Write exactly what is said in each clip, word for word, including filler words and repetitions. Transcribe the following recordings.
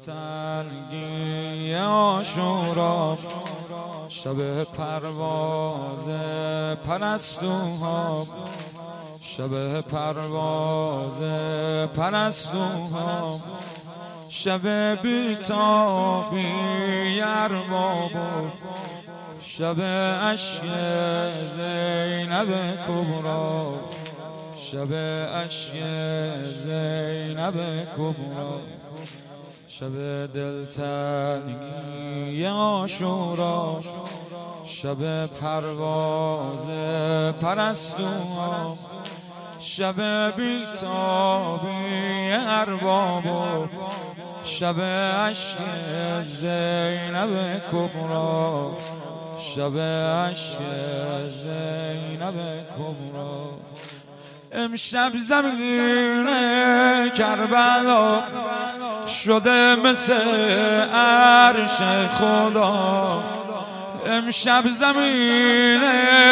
دلتنگی عاشورا، شب پرواز پرستوها، شب پرواز پرستوها، شب بیتابی ارباب، شب عشق زینب کبرا، شب عشق زینب کبرا، شب دلتنگی عاشورا، شب پرواز پرستوها، شب بیتابی ارباب، شب عشق زینب کبرا، شب عشق زینب کبرا. امشب زمین کربلا شده مثل عرش خدا، امشب زمین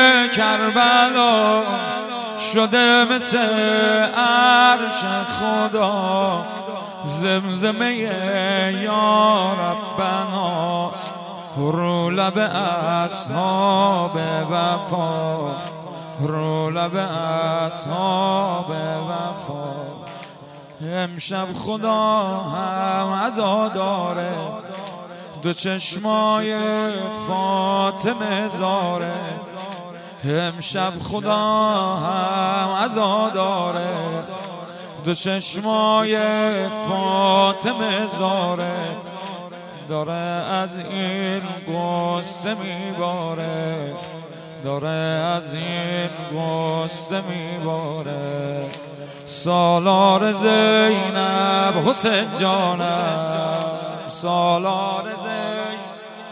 کربلا شده مثل عرش خدا، زمزمه یا ربنا رو لب اصحاب وفا، رو لب اصحاب وفا. امشب خدا هم عزا داره، دو چشمای فاطمه زاره، امشب خدا هم عزا داره، دو چشمای فاطمه زاره، داره از این قصه میباره، داره از این قصه میباره. سالار زینب حسین جانم، سالار زینب،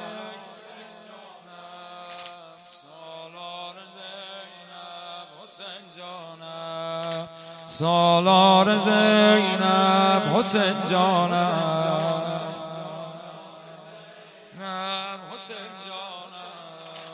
سالار زینب حسین جانم، سالار زینب حسین جانم، حسین جانم،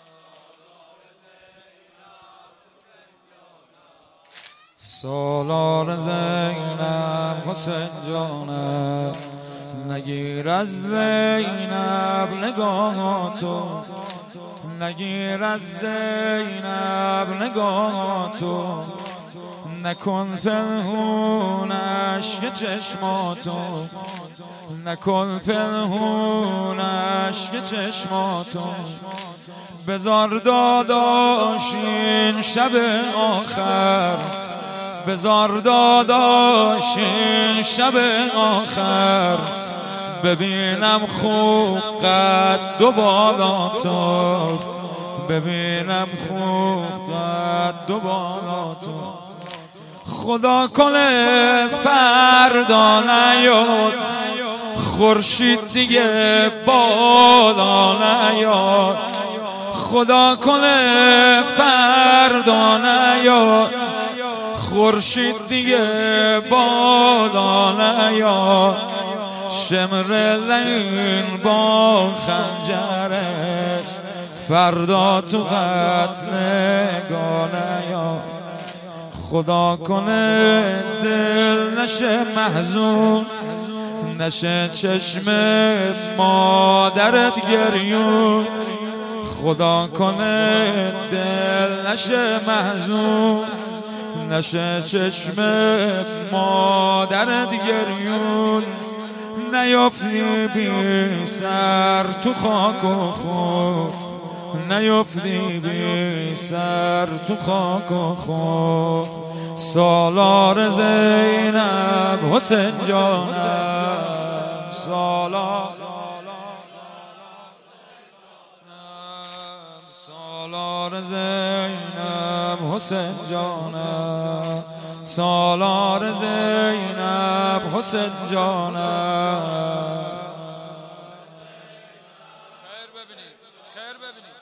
سالار زینب حسین جانم. نگیر از زینب نگاهاتو، نگیر از زینب نگاهاتو، نکن پنهونش که چشماتو، نکن پنهونش که چشماتو، بذار داداشین شب آخر، بذار داداشین شب آخر، ببینم خوب قد و بالاتو، ببینم خوب قد و بالاتو. خدا کنه فردا نیاد، خورشید دیگه بالا نیاد، خدا کنه فردا نیاد، خورشید دیگه بالا نیاد، شمر لین با خنجرش فردا تو قتل نگاه نیاد. خدا کنه دل نشه محزون، نشه چشم مادرت گریون، خدا کنه دل نشه محزون، نشه چشم مادرت گریون، نیافتی بی سر تو خاک و خون، نیافتی بی سر تو خاک و خون. سالار زینب حسین جانم، سالار سالار زینب حسین جانم، سالار زینب حسین جانم. خیر ببینید، خیر ببینید،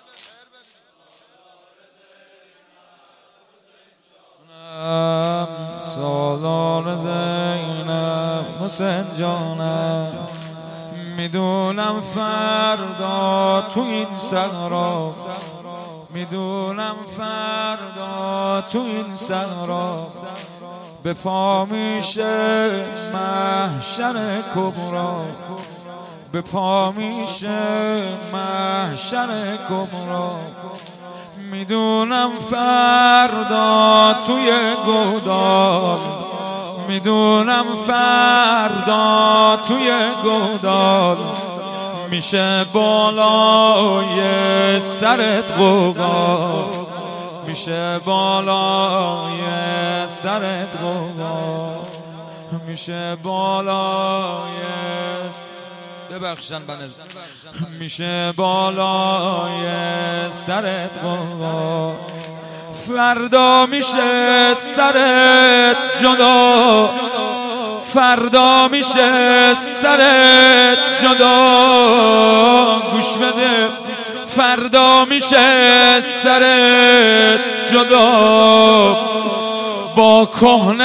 سالار زینب حسین جانم. میدونم فردا تو این صحرا، میدونم فردا تو این صحرا به پا میشه محشر کبرا، به پا میشه محشر کبرا. میدونم فردا توی گودال، میدونم فردا توی گودال میشه بالای سرت غوغا، میشه بالای سرت غوغا، میشه بالای ببخشن بنز میشه بالای سرت غوغا. فردا میشه سرت جدا، فردا میشه سرت جدا. گوش بده، فردا میشه سرت جدا. با کهنه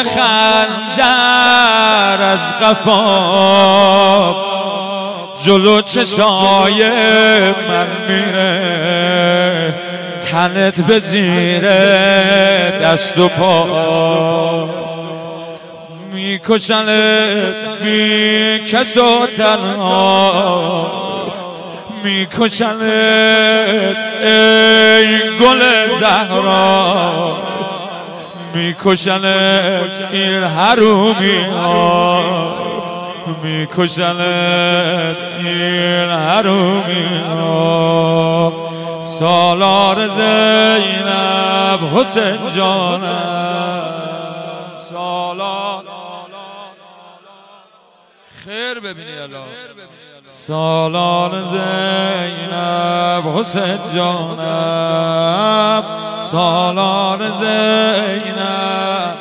خنجر از قفا جلو چشای من میره، تنت به زیر دست و پا. میکشنت بی کس و تنها، میکشنت ای گل زهرا، میکشنت این حرومی ها، میکشنت این حرومی ها. سالار زینب حسین جانم، سالار خیر ببینی الله. سالار زینب حسین جانم، سالار زینب،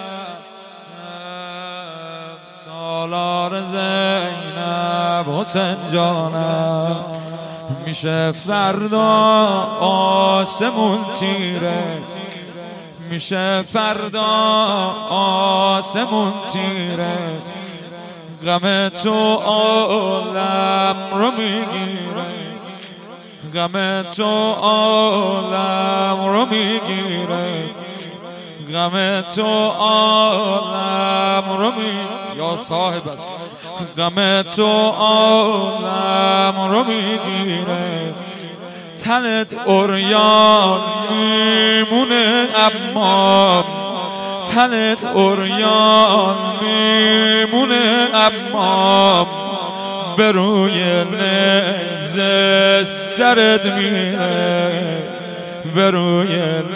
سالار زینب حسین جانم. میشه فردا آسمون تیره، میشه فردا آسمون تیره. غم تو عالم رو میگیره، غم تو عالم رو میگیره، غم تو عالم رو میگیره. یا صاحبت غم تو عالم رو میگیره. تنت عریان میمونه اما، تنت عریان میمونه اما به روی نیزه سرت میره، به روی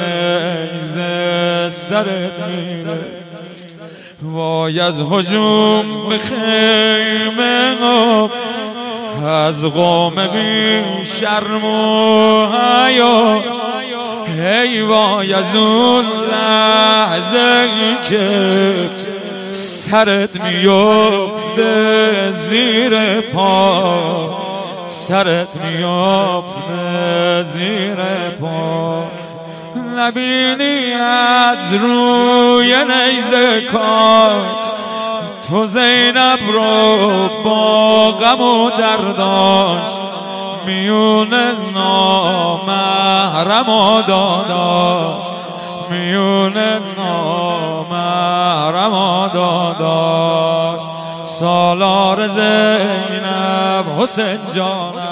نیزه سرت میره. وای از هجوم به خیمه از قوم بی شرم و حیا، هی وای از اون لحظه که سرت میفته زیر پا، سرت میفته زیر پا. نبینی از روی نیزه کاج تو زینب رو با غم و درداش، میونه نامحرم و داداش، میونه نامحرم و داداش. سالار زینب حسین جانم.